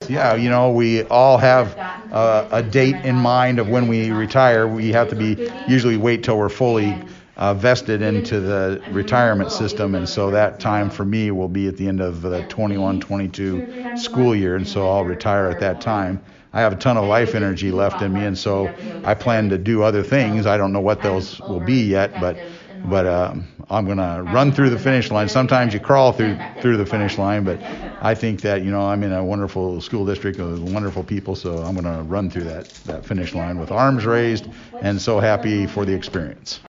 Yeah, we all have a date in mind of when we retire. We have to usually wait till we're fully vested into the retirement system, and so that time for me will be at the end of the 21-22 school year, and so I'll retire at that time. I have a ton of life energy left in me, and so I plan to do other things. I don't know what those will be yet, but I'm gonna run through the finish line. Sometimes you crawl through the finish line, but I think that I'm in a wonderful school district with wonderful people, so I'm gonna run through that finish line with arms raised and so happy for the experience.